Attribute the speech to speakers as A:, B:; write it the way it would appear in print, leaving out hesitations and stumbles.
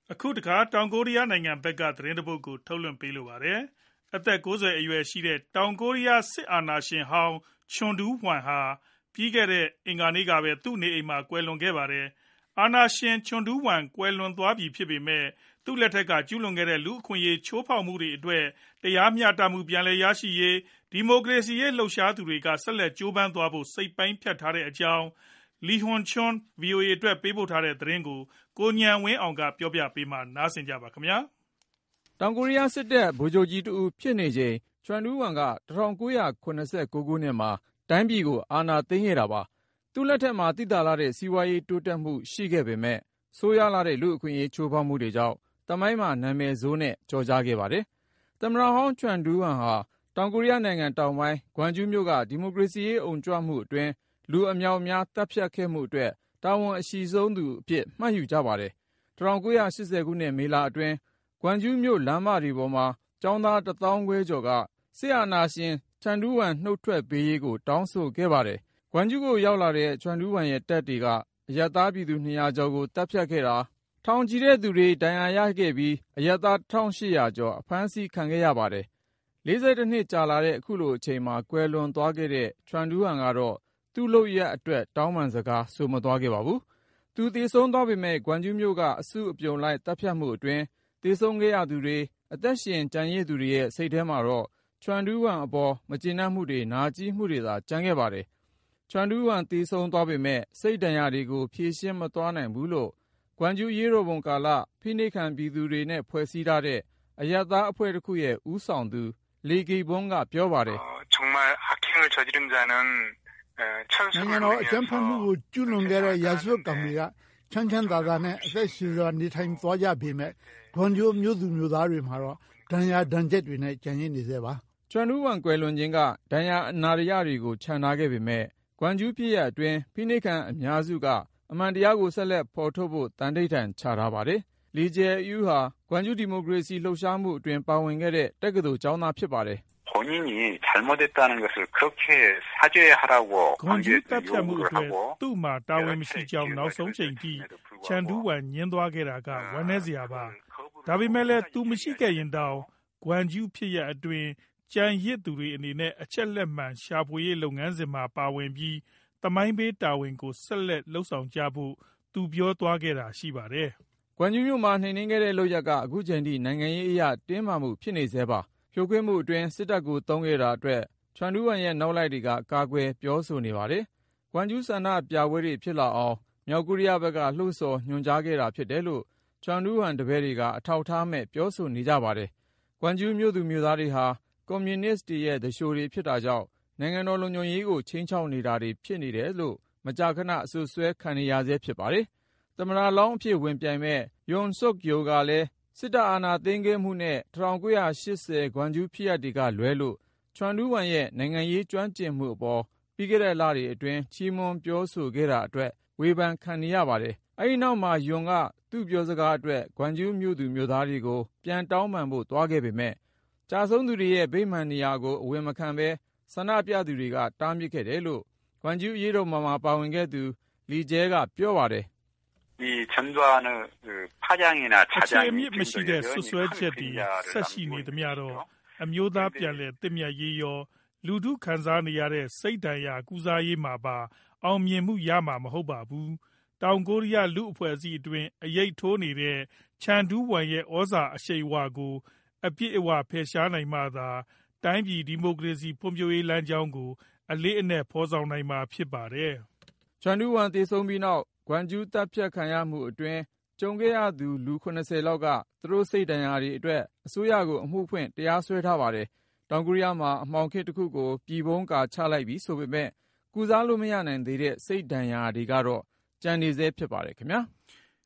A: အခုတခါတောင်ကိုရီးယားနိုင်ငံဘက်ကသတင်းတပုဒ်ကိုထုတ်လွှင့်ပေးလိုပါတယ်။အသက်90အရွယ်ရှိတဲ့တောင်ကိုရီးယားစစ်အာဏာရှင်ဟောင်းချွန်ဒူးဝမ်ဟာပြီးခဲ့တဲ့အင်္ဂါနေ့ကပဲသူ့နေအိမ်မှာကွယ်လွန်ခဲ့ပါတယ်။အာဏာရှင်ချွန်ဒူးဝမ်ကွယ်လွန်သွားပြီဖြစ်ပေမဲ့သူ့လက်ထက်ကကျူးလွန်ခဲ့တဲ့လူ့အခွင့်အရေးချိုးဖောက်မှုတွေအတွက်တရားမျှတမှုပြန်လည်ရရှိရေးဒီမိုကရေစီရေးလှုပ်ရှားသူတွေကဆက်လက်ကြိုးပမ်းသွားဖို့စိတ်ပိုင်းဖြတ်ထားတဲ့အကြောင်းလီဟွန်ချွန်း VOA အတွက်ပေးပို့ထားတဲ့သတင်းကိုကိုဉာဏ်ဝင်းအောင်ကပြောပြပေးမှာနားဆင်ကြပါခင်ဗျာ
B: တောင်ကိုရီးယားစစ်တပ်ဗိုလ်ချုပ်ကြီးတဦးဖြစ်နေချိန်ချွန်ဒူးဝမ်က1989ခုနှစ်မှာတိုင်းပြည်ကိုအာဏာသိမ်းခဲ့တာပါသူ့လက်ထက်မှာသိသာလာတဲ့စီးပွားရေးတိုးတက်မှုရှိခဲ့ပေမဲ့ဆိုးရွားလာတဲ့လူ့အခွင့်အရေးချိုးဖောက်မှုတွေကြောင့်သမိုင်းမှာနာမည်ဆိုးနဲ့ကြော်ကြားခဲ့ပါတယ်သမ္မတဟောင်းချွန်ဒူးဝမ်ဟာတောင်ကိုရီးယားနိုင်ငံတောင်ပိုင်းဂွမ်ဂျူးမြို့ကဒီမိုကရေစီရေးအုံကြွမှုအတွင်းလူအမြောက်အများတပ်ဖြတ်ခဲ့မှုအတွက်တာဝန်အရှိဆုံးသူအဖြစ်မှတ်ယူကြပါတယ်1980ခုနှစ်မေလအတွင်းဂွမ်ဂျူးမြို့လမ်းမတွေပေါ်မှာကျောင်းသား1,500ကျော်ကစစ်အာဏာရှင်ချွန်ဒူးဝမ်နှုတ်ထွက်ပေးရေးကိုတောင်းဆိုခဲ့ပါတယ်ဂွမ်ဂျူးကိုရောက်လာတဲ့ချွန်ဒူးဝမ်ရဲ့တပ်တွေကအရပ်သားပြည်သူ200ကျော်ကိုတပ်ဖြတ်ခဲ့တာထောင်ချီတဲ့သူတွေဒဏ်ရာရခဲ့ပြီးအရပ်သား1,800ကျော်အဖမ်းဆီးခံခဲ့ရပါတယ်42နှစ်ကြာလာတဲ့အခုလိုအချိန်မှာကွယ်လွန်သွားခဲ့တဲ့ချွန်ဒူးဝမ်ကတော့သူ့လုပ်ရက်အတွက်တောင်းပန်စကားဆိုမသွားခဲ့ပါဘူးသူသေဆုံးသွားပေမဲ့ဂွမ်ဂျူးမြို့ကအစုအပြုံလိုက်တပ်ဖြတ်မှုအတွင်းသေဆုံးခဲ့ရသူတွေအသက်ရှင်ကျန်ရစ်သူတွေရဲ့စိတ်ထဲမှာတော့ချွန်ဒူးဝမ်အပေါ်မကျေနပ်မှုတွေနာကျည်းမှုတွေသာကျန်ခဲ့ပါတယ်ချွန်ဒူးဝမ်သေဆုံးသွားပေမဲ့စိတ်ဒဏ်ရာတွေကိုဖြေရှင်းမသွားနိုင်ဘူးလို့ဂွမ်ဂျူးရေးတော်ပုံကာလဖိနှိပ်ခံပြည်သူတွေနဲ့ဖွဲ့စည်းထားတဲ့အရပ်သားအဖွဲ့တစ်ခုရဲ့ဦးဆောင်သူလေဂီဘွန်းကပြောပါတယ်
C: နိုင်ငံတော်အကြမ်းဖက်မှုကိုကျူးလွန်ခဲ့တဲ့ရာဇဝတ်ကောင်တွေကချမ်းချမ်းသာသာနဲ့အသက်ရှင်စွာနေထိုင်သွားကြပေမဲ့ဂွမ်ဂျူးမြို့သူမြို့သားတွေမှာတော့ဒဏ်ရာဒဏ်ချက်တွေနဲ့ကြံရစ်နေသေးပါ
B: ချွန်ဒူးဝမ်ကွယ်လွန်ခြင်းကဒဏ်ရာအနာရတွေကိုခြံထားခဲ့ပေမဲ့ဂွမ်ဂျူးဖြစ်ရပ်အတွင်းဖိနှိပ်ခံအများစုကအမှန်တရားကိုဆက်လက်ဖော်ထုတ်ဖို့တန်ဋိဌာန်ချထားပါတယ်လီဂျယ်အူးဟာဂွမ်ဂျူးဒီမိုကရေစီလှုပ်ရှားမှုအတွင်းပါဝင်ခဲ့တဲ့တက္ကသိုလ်ကျောင်းသားဖြစ်ပါတယ်
A: 본인이 잘못했다는 것을 그렇게 사죄하라고
B: 강조했다고
A: 또မှာတာဝန်မရှိကြောင်းနောက်ဆုံးချိန်ထိချန်ဒူးဝမ်ညင်းသွားခဲ့တာကဝမ်းနည်းစရာပါဒါပေမဲ့လည်းသူမရှိခဲ့ရင်တောင်ဂွမ်ဂျူးဖြစ်ရအတွင်းကြံရစ်သူတွေအနေနဲ့အချက်လက်မှန်ရှာဖွေရေးလုပ်ငန်းစဉ်မှာပါဝင်ပြီးသမိုင်းပေးတာဝန်ကိုဆက်လက်လှုပ်ဆောင်ကြဖို့သူပြောသွားခဲ့တာရှိပါတယ်
B: ဂွမ်ဂျူးမြို့မှာနှိမ်နင်းခဲ့တဲ့လုပ်ရက်ကအခုချိန်ထိနိုင်ငံရေးအရာတင်းမာမှုဖြစ်နေသေးပါဖြိုခွင်းမှုအတွင်းစစ်တပ်ကိုသုံးခဲ့တာအတွက်ချွန်ဒူးဝမ်ရဲ့နောက်လိုက်တွေကကာကွယ်ပြောဆိုနေပါတယ်။ဂွမ်ဂျူးဆန္ဒပြပွဲတွေဖြစ်လာအောင်မြောက်ကိုရီးယားဘက်ကလှုံ့ဆော်ညွှန်ကြားခဲ့တာဖြစ်တယ်လို့ချွန်ဒူးဝမ်တပည့်တွေကအထောက်ထားမဲ့ပြောဆိုနေကြပါတယ်။ဂွမ်ဂျူးမြို့သူမြို့သားတွေဟာကွန်မြူနစ်တွေရဲ့တရှိုတွေဖြစ်တာကြောင့်နိုင်ငံတော်လုံခြုံရေးကိုခြိမ်းခြောက်နေတာတွေဖြစ်နေတယ်လို့မကြာခဏအဆွဆွဲခံနေရဆဲဖြစ်ပါတယ်။သမ္မတလောင်းအဖြစ်ဝင်ပြိုင်မဲ့ယွန်ဆုတ်ယိုကလည်းစစ်တပ်အာဏာသိမ်းခဲ့မှုနဲ့1980ဂွမ်ဂျူးဖြစ်ရပ်တွေကလွဲလို့ချွန်ဒူးဝမ်ရဲ့နိုင်ငံရေးကျွမ်းကျင်မှုအပေါ်ပြီးခဲ့တဲ့လတွေအတွင်းချီးမွမ်းပြောဆိုခဲ့တာအတွက်ဝေဖန်ခံနေရပါတယ်။အဲဒီနောက်မှာယွန်ကသူ့ပြောစကားအတွက်ဂွမ်ဂျူးမြို့သူမြို့သားတွေကိုပြန်တောင်းပန်ဖို့သွားခဲ့ပေမဲ့ကြာဆုံးသူတွေရဲ့ဗိမာန်နေရာကိုအဝင်မခံဘဲဆန္ဒပြသူတွေကတားမြစ်ခဲ့တယ်လို့ဂွမ်ဂျူးရေးတော်မှာပါဝင်ခဲ့သူလီဂျဲကပြောပါတယ်
A: 이 전두환의 파장이나 차장이မရှိတဲ့ဆွဆွဲချက်တွေဆက်ရှိနေသမျှတော့အမျိုးသားပြန်လည်တည်မြဲရေးရောလူထုခံစားနေရတဲ့စိတ်ဒဏ်ရာကုစားရေးမှာပါအောင်မြင်မှုရမှာမဟုတ်ပါဘူးတောင်ကိုရီးယားလူအဖွဲ့အစည်းအတွင်းအရေးထိုးနေတဲ့ချန်ဒူးဝမ်ရဲ့ဩဇာအရှိန်အဝါကိုအပြည့်အဝဖယ်ရှားနိုင်မှသာတိုင်းပြည်ဒီမိုကရေစီဖွံ့ဖြိုးရေးလမ်းကြောင်းကိုအလေးအနက်ဖော်ဆောင်နိုင်မှာဖြစ်ပါတယ်
B: ချန်ဒူးဝမ်သေဆုံးပြီးနောက်ဂွမ်ဂျူးတပ်ဖြတ်ခံရမှုအတွင်းကြုံခဲ့ရသူလူ80လောက်ကသူတို့စိတ်ဒဏ်ရာတွေအတွက်အစိုးရကိုအမှုဖွင့်တရားစွဲထားပါတယ်။တောင်ကိုရီးယားမှာအမှောင်ခေတ်တစ်ခုကိုပြည်ပန်းကာချလိုက်ပြီဆိုပေမဲ့ကုစားလို့မရနိုင်သေးတဲ့စိတ်ဒဏ်ရာတွေကတော့ကြံနေဆဲဖြစ်ပါတယ်ခင်ဗျာ။